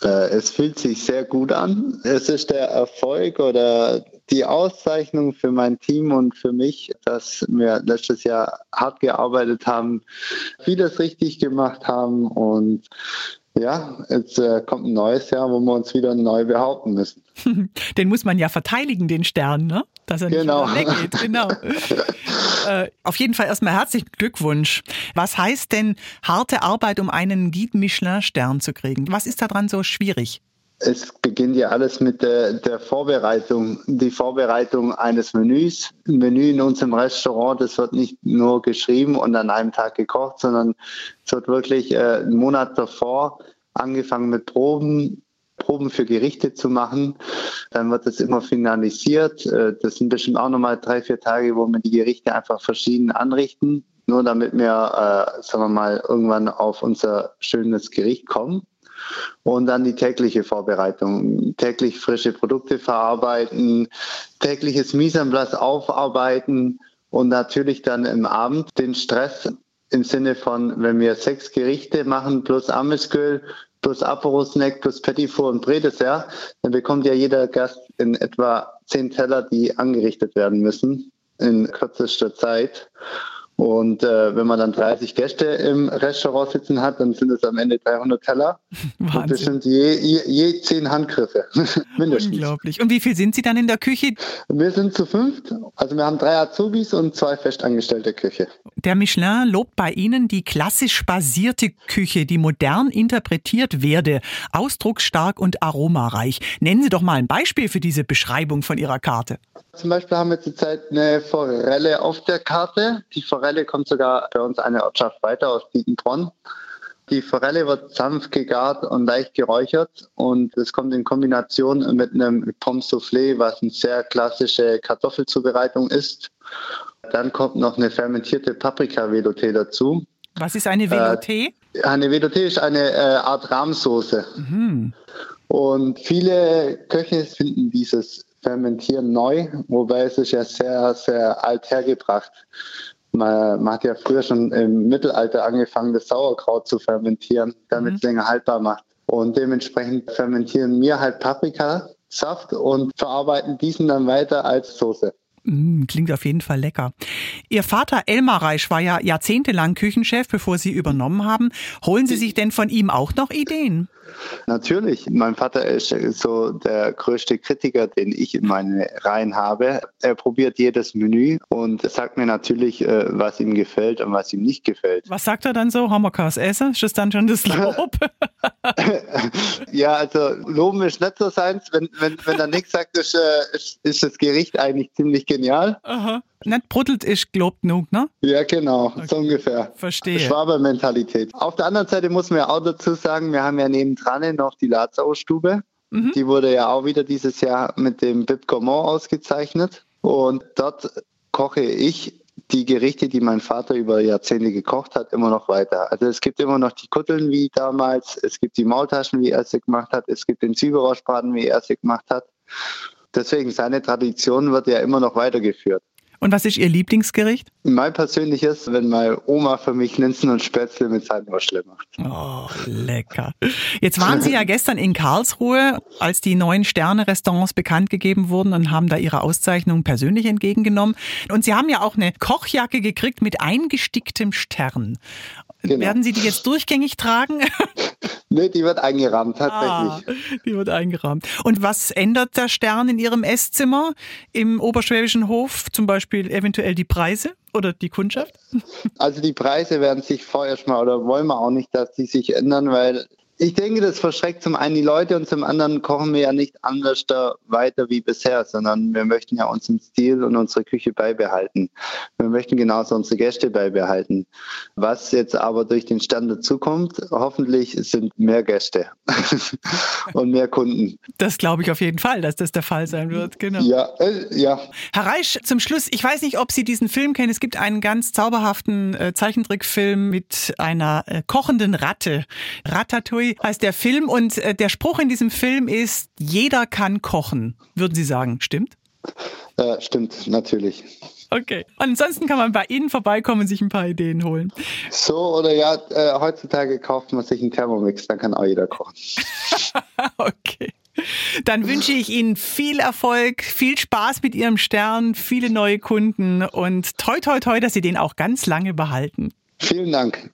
Es fühlt sich sehr gut an. Es ist der Erfolg oder die Auszeichnung für mein Team und für mich, dass wir letztes Jahr hart gearbeitet haben, vieles richtig gemacht haben und ja, jetzt kommt ein neues Jahr, wo wir uns wieder neu behaupten müssen. Den muss man ja verteidigen, den Stern, ne? Dass er nicht wieder weggeht. Genau. Auf jeden Fall erstmal herzlichen Glückwunsch. Was heißt denn harte Arbeit, um einen Guide Michelin-Stern zu kriegen? Was ist daran so schwierig? Es beginnt ja alles mit der Vorbereitung. Die Vorbereitung eines Menüs. Ein Menü in unserem Restaurant, das wird nicht nur geschrieben und an einem Tag gekocht, sondern es wird wirklich einen Monat davor angefangen mit Proben für Gerichte zu machen. Dann wird es immer finalisiert. Das sind bestimmt auch nochmal 3-4 Tage, wo wir die Gerichte einfach verschieden anrichten, nur damit wir, sagen wir mal, irgendwann auf unser schönes Gericht kommen. Und dann die tägliche Vorbereitung. Täglich frische Produkte verarbeiten, tägliches Mise en place aufarbeiten und natürlich dann im Abend den Stress im Sinne von, wenn wir 6 Gerichte machen plus Amüsgöl, plus Apéro-Snack, plus Petit Four und Bredessert, dann bekommt ja jeder Gast in etwa 10 Teller, die angerichtet werden müssen in kürzester Zeit. Und wenn man dann 30 Gäste im Restaurant sitzen hat, dann sind es am Ende 300 Teller. Wahnsinn. Und das sind je 10 Handgriffe, mindestens. Unglaublich. Und wie viel sind Sie dann in der Küche? Wir sind zu 5. Also wir haben 3 Azubis und 2 festangestellte Köche. Der Michelin lobt bei Ihnen die klassisch basierte Küche, die modern interpretiert werde, ausdrucksstark und aromareich. Nennen Sie doch mal ein Beispiel für diese Beschreibung von Ihrer Karte. Zum Beispiel haben wir zurzeit eine Forelle auf der Karte. Die Forelle kommt sogar bei uns eine Ortschaft weiter aus Dietenbronn. Die Forelle wird sanft gegart und leicht geräuchert und es kommt in Kombination mit einem Pommes Soufflé, was eine sehr klassische Kartoffelzubereitung ist. Dann kommt noch eine fermentierte Paprika-Velouté dazu. Was ist eine Velouté? Eine Velouté ist eine Art Rahmsoße. Mhm. Und viele Köche finden dieses Fermentieren neu, wobei es ist ja sehr, sehr alt hergebracht. Man hat ja früher schon im Mittelalter angefangen, das Sauerkraut zu fermentieren, damit es länger haltbar macht. Und dementsprechend fermentieren wir halt Paprikasaft und verarbeiten diesen dann weiter als Soße. Klingt auf jeden Fall lecker. Ihr Vater Elmar Reisch war ja jahrzehntelang Küchenchef, bevor Sie übernommen haben. Holen Sie sich denn von ihm auch noch Ideen? Natürlich. Mein Vater ist so der größte Kritiker, den ich in meinen Reihen habe. Er probiert jedes Menü und sagt mir natürlich, was ihm gefällt und was ihm nicht gefällt. Was sagt er dann so? Haben wir kein Essen? Ist das dann schon das Lob? Ja, also Loben ist nicht so seins. Wenn er nichts sagt, ist das Gericht eigentlich ziemlich genial. Aha. Nicht bruddelt ist gelobt genug, ne? Ja, genau, okay. So ungefähr. Verstehe. Schwaber-Mentalität. Auf der anderen Seite muss man ja auch dazu sagen, wir haben ja nebendran noch die Lazarus-Stube. Mhm. Die wurde ja auch wieder dieses Jahr mit dem Bib Gourmand ausgezeichnet. Und dort koche ich die Gerichte, die mein Vater über Jahrzehnte gekocht hat, immer noch weiter. Also es gibt immer noch die Kutteln wie damals, es gibt die Maultaschen, wie er sie gemacht hat, es gibt den Zwiebelrostbraten, wie er sie gemacht hat. Deswegen, seine Tradition wird ja immer noch weitergeführt. Und was ist Ihr Lieblingsgericht? Mein persönliches, wenn meine Oma für mich Linsen und Spätzle mit Salzwurst macht. Oh, lecker. Jetzt waren Sie ja gestern in Karlsruhe, als die neuen Sterne-Restaurants bekannt gegeben wurden und haben da Ihre Auszeichnung persönlich entgegengenommen. Und Sie haben ja auch eine Kochjacke gekriegt mit eingesticktem Stern. Genau. Werden Sie die jetzt durchgängig tragen? Nee, die wird eingerahmt, tatsächlich. Die wird eingerahmt. Und was ändert der Stern in Ihrem Esszimmer im Oberschwäbischen Hof? Zum Beispiel eventuell die Preise oder die Kundschaft? Also die Preise werden sich vorerst mal, oder wollen wir auch nicht, dass die sich ändern, weil ich denke, das verschreckt zum einen die Leute und zum anderen kochen wir ja nicht anders da weiter wie bisher, sondern wir möchten ja unseren Stil und unsere Küche beibehalten. Wir möchten genauso unsere Gäste beibehalten. Was jetzt aber durch den Stern dazukommt, hoffentlich sind mehr Gäste und mehr Kunden. Das glaube ich auf jeden Fall, dass das der Fall sein wird. Genau. Ja. Herr Reisch, zum Schluss, ich weiß nicht, ob Sie diesen Film kennen. Es gibt einen ganz zauberhaften Zeichentrickfilm mit einer kochenden Ratte. Ratatouille heißt der Film und der Spruch in diesem Film ist, jeder kann kochen. Würden Sie sagen, stimmt? Stimmt, natürlich. Okay. Ansonsten kann man bei Ihnen vorbeikommen und sich ein paar Ideen holen. So oder ja, heutzutage kauft man sich einen Thermomix, dann kann auch jeder kochen. Okay. Dann wünsche ich Ihnen viel Erfolg, viel Spaß mit Ihrem Stern, viele neue Kunden und toi toi toi, dass Sie den auch ganz lange behalten. Vielen Dank.